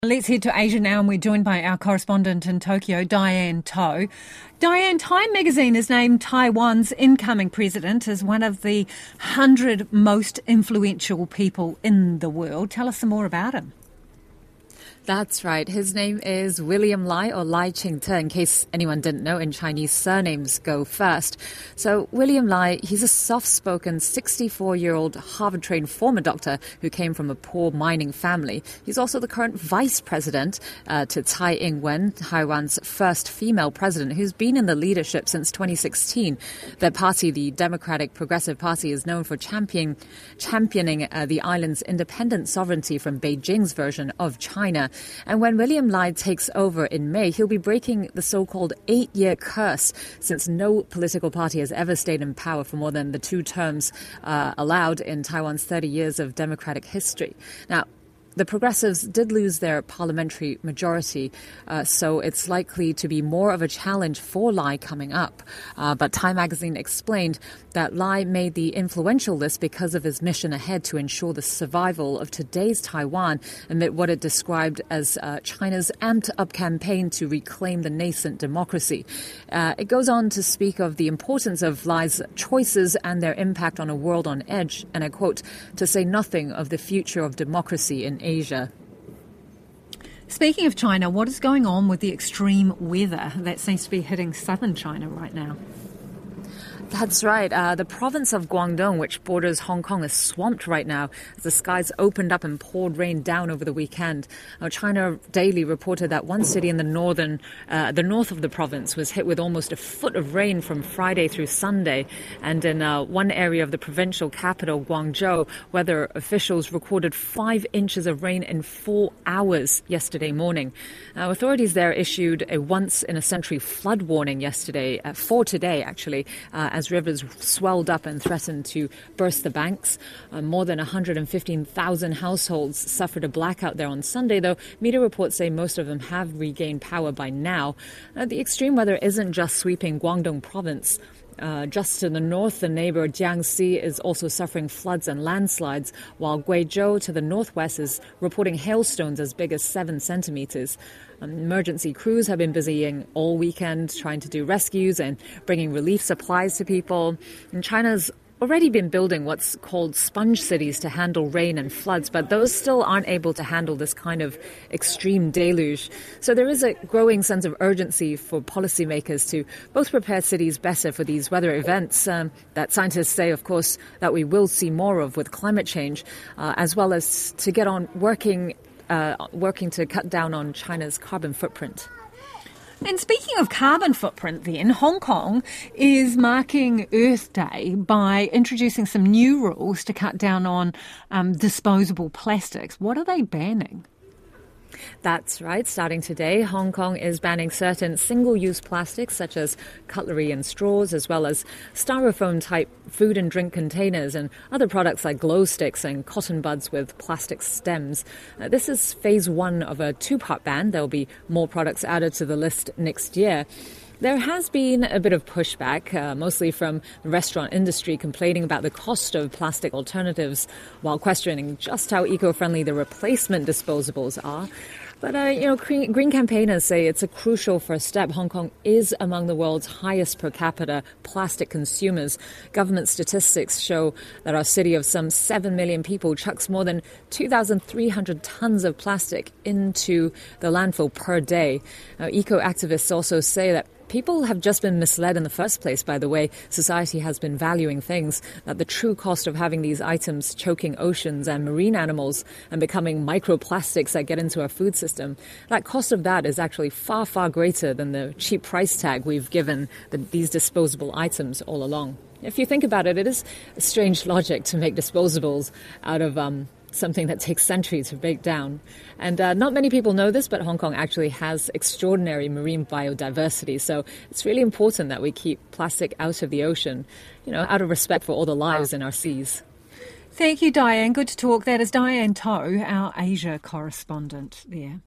Let's head to Asia now, and we're joined by our correspondent in Tokyo, Diane To. Diane, Time magazine has named Taiwan's incoming president as one of the 100 most influential people in the world. Tell us some more about him. That's right. His name is William Lai, or Lai Ching-te, in case anyone didn't know. In Chinese, surnames go first. So William Lai, he's a soft-spoken 64-year-old Harvard-trained former doctor who came from a poor mining family. He's also the current vice president to Tsai Ing-wen, Taiwan's first female president, who's been in the leadership since 2016. Their party, the Democratic Progressive Party, is known for championing the island's independent sovereignty from Beijing's version of China. And when William Lai takes over in May, he'll be breaking the so-called 8-year curse, since no political party has ever stayed in power for more than the 2 terms allowed in Taiwan's 30 years of democratic history. Now, the Progressives did lose their parliamentary majority, so it's likely to be more of a challenge for Lai coming up. But Time magazine explained that Lai made the influential list because of his mission ahead to ensure the survival of today's Taiwan amid what it described as China's amped-up campaign to reclaim the nascent democracy. It goes on to speak of the importance of Lai's choices and their impact on a world on edge, and I quote, to say nothing of the future of democracy in Asia. Speaking of China, what is going on with the extreme weather that seems to be hitting southern China right now? That's right. The province of Guangdong, which borders Hong Kong, is swamped right now as the skies opened up and poured rain down over the weekend. China Daily reported that one city in the north of the province was hit with almost a foot of rain from Friday through Sunday. And in one area of the provincial capital, Guangzhou, weather officials recorded 5 inches of rain in 4 hours yesterday morning. Authorities there issued a once-in-a-century flood warning for today, actually, as rivers swelled up and threatened to burst the banks. More than 115,000 households suffered a blackout there on Sunday, though media reports say most of them have regained power by now. The extreme weather isn't just sweeping Guangdong province. Just to the north, the neighbor Jiangxi is also suffering floods and landslides, while Guizhou to the northwest is reporting hailstones as big as 7 centimeters. Emergency crews have been busying all weekend trying to do rescues and bringing relief supplies to people. And China's already been building what's called sponge cities to handle rain and floods, but those still aren't able to handle this kind of extreme deluge. So there is a growing sense of urgency for policymakers to both prepare cities better for these weather events that scientists say, of course, that we will see more of with climate change, as well as to get on working to cut down on China's carbon footprint. And speaking of carbon footprint then, Hong Kong is marking Earth Day by introducing some new rules to cut down on disposable plastics. What are they banning? That's right. Starting today, Hong Kong is banning certain single-use plastics such as cutlery and straws, as well as styrofoam-type food and drink containers and other products like glow sticks and cotton buds with plastic stems. This is phase 1 of a 2-part ban. There will be more products added to the list next year. There has been a bit of pushback, mostly from the restaurant industry, complaining about the cost of plastic alternatives while questioning just how eco-friendly the replacement disposables are. But, green campaigners say it's a crucial first step. Hong Kong is among the world's highest per capita plastic consumers. Government statistics show that our city of some 7 million people chucks more than 2,300 tons of plastic into the landfill per day. Eco-activists also say that people have just been misled in the first place by the way society has been valuing things, that the true cost of having these items choking oceans and marine animals and becoming microplastics that get into our food system, that cost of that is actually far, far greater than the cheap price tag we've given these disposable items all along. If you think about it, it is a strange logic to make disposables out of something that takes centuries to break down. And not many people know this, but Hong Kong actually has extraordinary marine biodiversity. So it's really important that we keep plastic out of the ocean, out of respect for all the lives in our seas. Thank you, Diane. Good to talk. That is Diane To, our Asia correspondent there.